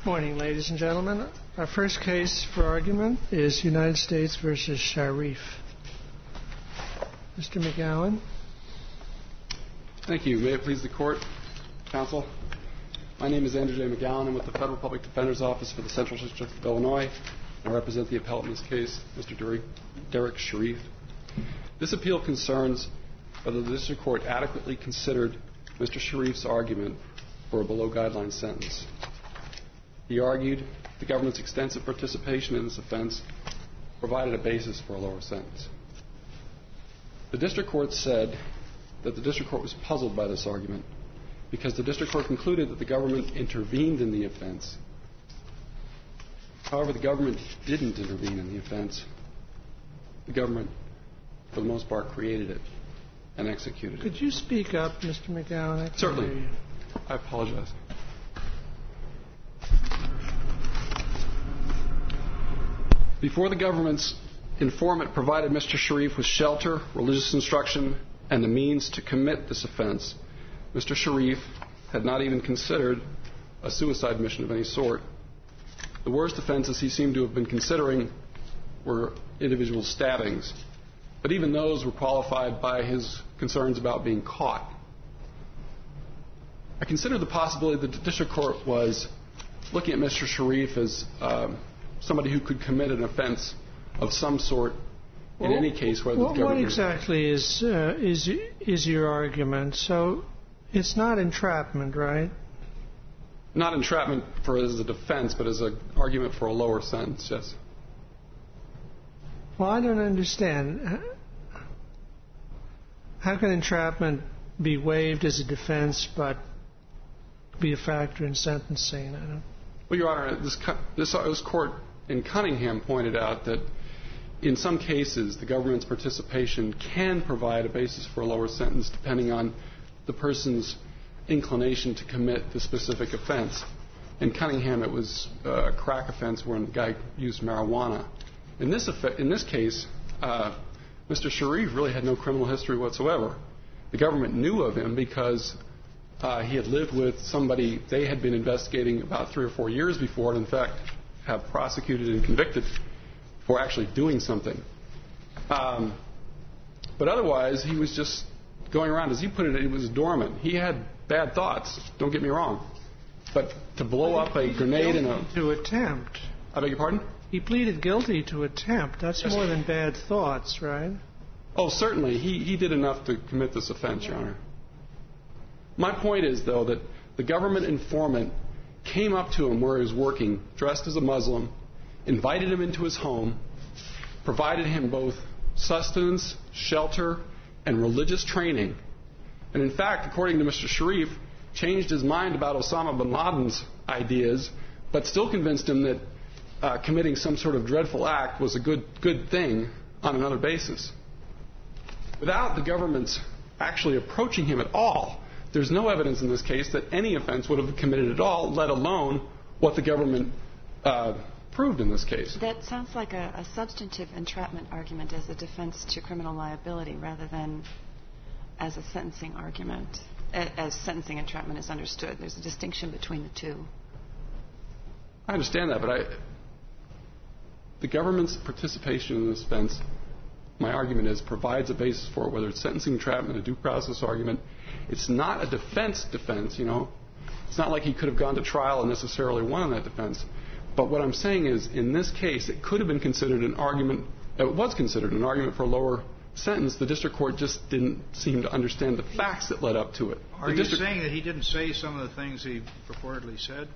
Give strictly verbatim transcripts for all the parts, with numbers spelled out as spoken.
Morning, ladies and gentlemen. Our first case for argument is United States v. Sharif. Mister McGowan. Thank you. May it please the Court, Counsel. My name is Andrew J. McGowan. I'm with the Federal Public Defender's Office for the Central District of Illinois. I represent the appellant in this case, Mister Derek Sharif. This appeal concerns whether the District Court adequately considered Mister Sharif's argument for a below-guideline sentence. He argued the government's extensive participation in this offense provided a basis for a lower sentence. The District Court said that the District Court was puzzled by this argument because the District Court concluded that the government intervened in the offense. However, the government didn't intervene in the offense. The government, for the most part, created it and executed it. Could you speak up, Mister McGowan? I Certainly. I apologize. Before the government's informant provided Mister Sharif with shelter, religious instruction, and the means to commit this offense, Mister Sharif had not even considered a suicide mission of any sort. The worst offenses he seemed to have been considering were individual stabbings, but even those were qualified by his concerns about being caught. I consider the possibility that the District Court was looking at Mister Sharif as um, somebody who could commit an offense of some sort in well, any case where the well, government... What exactly is, uh, is, is your argument? So it's not entrapment, right? Not entrapment for as a defense, but as an argument for a lower sentence, yes. Well, I don't understand. How can entrapment be waived as a defense but be a factor in sentencing? I don't... Well, Your Honor, this, this, this court in Cunningham pointed out that in some cases the government's participation can provide a basis for a lower sentence depending on the person's inclination to commit the specific offense. In Cunningham, it was a crack offense where the guy used marijuana. In this, effect, in this case, uh, Mister Sharif really had no criminal history whatsoever. The government knew of him because uh, he had lived with somebody they had been investigating about three or four years before, and in fact have prosecuted and convicted for actually doing something. Um, but otherwise, he was just going around, as he put it, it was dormant. He had bad thoughts, don't get me wrong. But to blow up a grenade in a... To attempt. I beg your pardon? He pleaded guilty to attempt. That's yes. more than bad thoughts, right? Oh, certainly. He, he did enough to commit this offense, Your Honor. My point is, though, that the government informant came up to him where he was working, dressed as a Muslim, invited him into his home, provided him both sustenance, shelter, and religious training. And in fact, according to Mister Sharif, changed his mind about Osama bin Laden's ideas, but still convinced him that uh, committing some sort of dreadful act was a good, good thing on another basis. Without the government's actually approaching him at all, there's no evidence in this case that any offense would have been committed at all, let alone what the government uh, proved in this case. That sounds like a, a substantive entrapment argument as a defense to criminal liability rather than as a sentencing argument, as sentencing entrapment is understood. There's a distinction between the two. I understand that, but I, the government's participation in this offense, my argument is, provides a basis for it, whether it's sentencing entrapment, a due process argument. It's not a defense defense, you know. It's not like he could have gone to trial and necessarily won on that defense. But what I'm saying is, in this case, it could have been considered an argument, it was considered an argument for a lower sentence. The district court just didn't seem to understand the facts that led up to it. Are the you district... saying that he didn't say some of the things he purportedly said?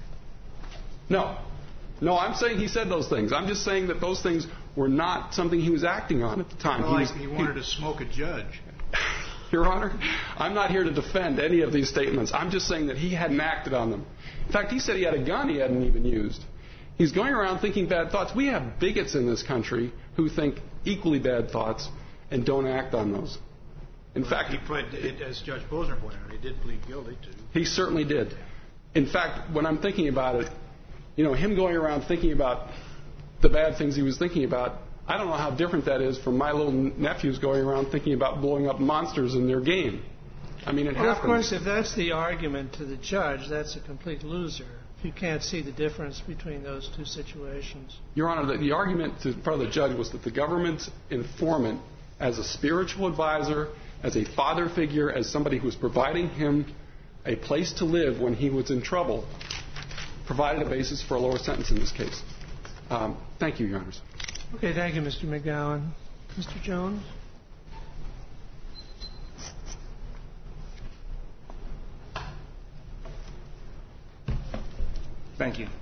No. No, I'm saying he said those things. I'm just saying that those things were not something he was acting on at the time. Well, he, like was, he wanted he... to smoke a judge. Your Honor, I'm not here to defend any of these statements. I'm just saying that he hadn't acted on them. In fact, he said he had a gun he hadn't even used. He's going around thinking bad thoughts. We have bigots in this country who think equally bad thoughts and don't act on those. In well, fact, he pled, as Judge Posner pointed out, he did plead guilty to. He certainly did. In fact, when I'm thinking about it, you know, him going around thinking about the bad things he was thinking about, I don't know how different that is from my little nephews going around thinking about blowing up monsters in their game. I mean, it well, happens. Of course, if that's the argument to the judge, that's a complete loser. you can't see the difference between those two situations. Your Honor, the, the argument in front of the judge was that the government's informant, as a spiritual advisor, as a father figure, as somebody who was providing him a place to live when he was in trouble, provided a basis for a lower sentence in this case. Um, thank you, Your Honors. Okay, thank you, Mister McGowan. Mister Jones? Thank you.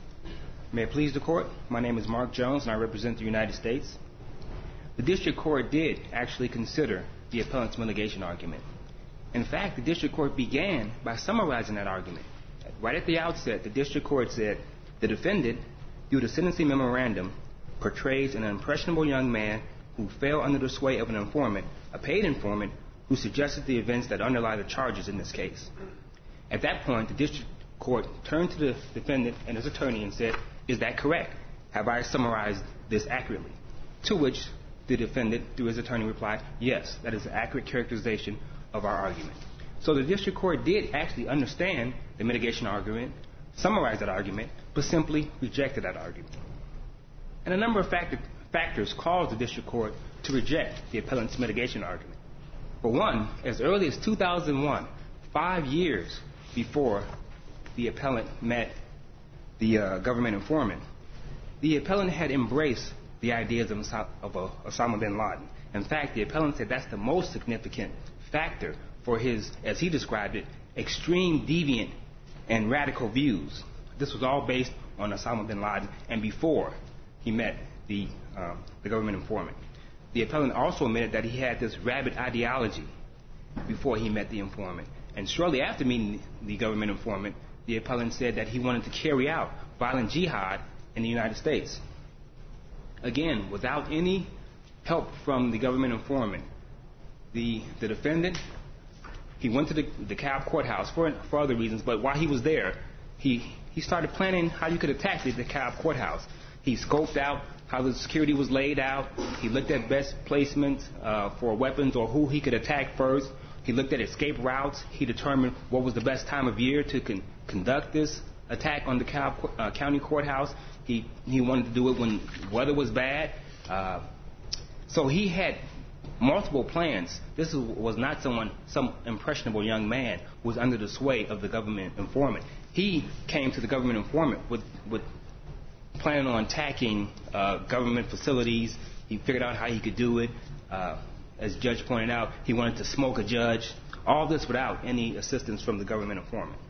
May it please the Court, my name is Mark Jones and I represent the United States. The District Court did actually consider the appellant's mitigation argument. In fact, the District Court began by summarizing that argument. Right at the outset, the District Court said, the defendant, through the sentencing memorandum, portrays an impressionable young man who fell under the sway of an informant, a paid informant, who suggested the events that underlie the charges in this case. At that point, the District Court turned to the defendant and his attorney and said, is that correct? Have I summarized this accurately? To which the defendant, through his attorney, replied, yes, that is an accurate characterization of our argument. So the District Court did actually understand the mitigation argument, summarize that argument, but simply rejected that argument. And a number of factor, factors caused the District Court to reject the appellant's mitigation argument. For one, as early as two thousand one, five years before the appellant met the uh, government informant, the appellant had embraced the ideas of, of uh, Osama bin Laden. In fact, the appellant said that's the most significant factor for his, as he described it, extreme, deviant, and radical views. This was all based on Osama bin Laden and before he met the, uh, the government informant. The appellant also admitted that he had this rabid ideology before he met the informant. And shortly after meeting the government informant, the appellant said that he wanted to carry out violent jihad in the United States. Again, without any help from the government informant, the, the defendant, he went to the, the Cobb courthouse for, for other reasons, but while he was there, he, he started planning how you could attack the, the Cobb courthouse. He scoped out how the security was laid out. He looked at best placements uh, for weapons or who he could attack first. He looked at escape routes. He determined what was the best time of year to con- conduct this attack on the Cobb uh, County Courthouse. He, he wanted to do it when weather was bad. Uh, so he had multiple plans. This was not someone, some impressionable young man who was under the sway of the government informant. He came to the government informant with, with planning on attacking uh, government facilities. He figured out how he could do it. Uh, as the judge pointed out, he wanted to smoke a judge. All this without any assistance from the government informant.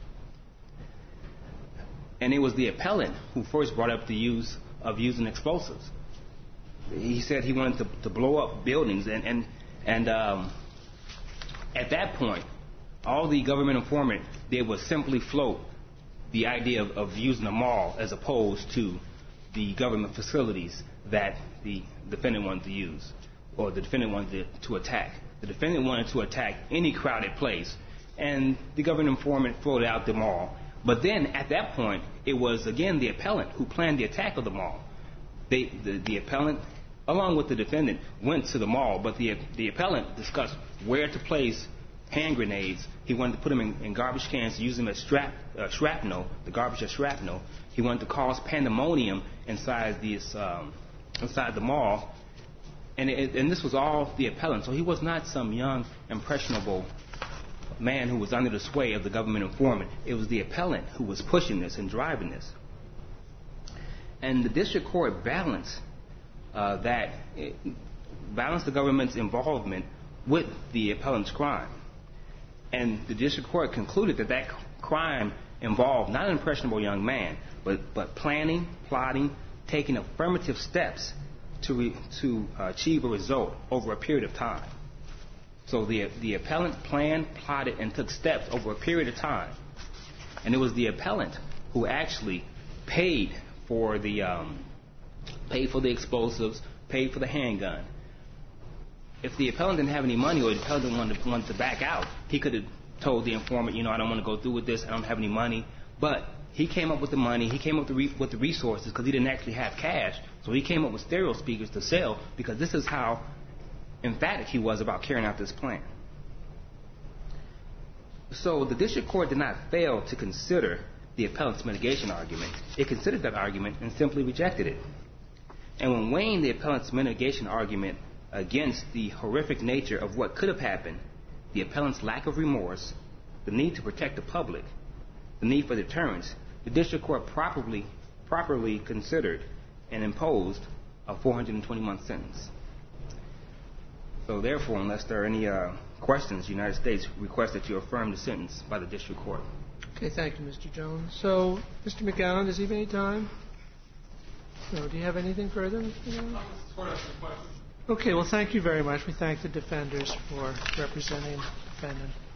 And it was the appellant who first brought up the use of using explosives. He said he wanted to, to blow up buildings, and and, and um, at that point, all the government informant did was simply float the idea of, of using a mall as opposed to the government facilities that the defendant wanted to use, or the defendant wanted to, to attack. The defendant wanted to attack any crowded place, and the government informant floated out the mall. But then, at that point, it was, again, the appellant who planned the attack of the mall. They, the, the appellant, along with the defendant, went to the mall, but the, the appellant discussed where to place hand grenades. He wanted to put them in, in garbage cans to use them as strap, uh, shrapnel, the garbage as shrapnel. He wanted to cause pandemonium inside, this, um, inside the mall. And, it, and this was all the appellant. So he was not some young, impressionable man who was under the sway of the government informant. It was the appellant who was pushing this and driving this. And the district court balanced uh, that, it balanced the government's involvement with the appellant's crime. And the district court concluded that that crime involved not an impressionable young man, but, but planning, plotting, taking affirmative steps to, re, to uh, achieve a result over a period of time. So the, the appellant planned, plotted, and took steps over a period of time. And it was the appellant who actually paid for the, um, paid for the explosives, paid for the handgun. If the appellant didn't have any money or the appellant wanted to, wanted to back out, he could have told the informant, you know, I don't want to go through with this, I don't have any money. But he came up with the money, he came up with the, re- with the resources because he didn't actually have cash. So he came up with stereo speakers to sell because this is how emphatic he was about carrying out this plan. So the district court did not fail to consider the appellant's mitigation argument, it considered that argument and simply rejected it. And when weighing the appellant's mitigation argument against the horrific nature of what could have happened, the appellant's lack of remorse, the need to protect the public, the need for deterrence, the district court properly, properly considered and imposed a four hundred twenty month sentence. So therefore, unless there are any uh, questions, the United States requests that you affirm the sentence by the district court. Okay, thank you, Mister Jones. So, Mister McGowan, does he have any time? No, do you have anything further, Mister McGowan? Okay, well, thank you very much. We thank the defenders for representing the defendant.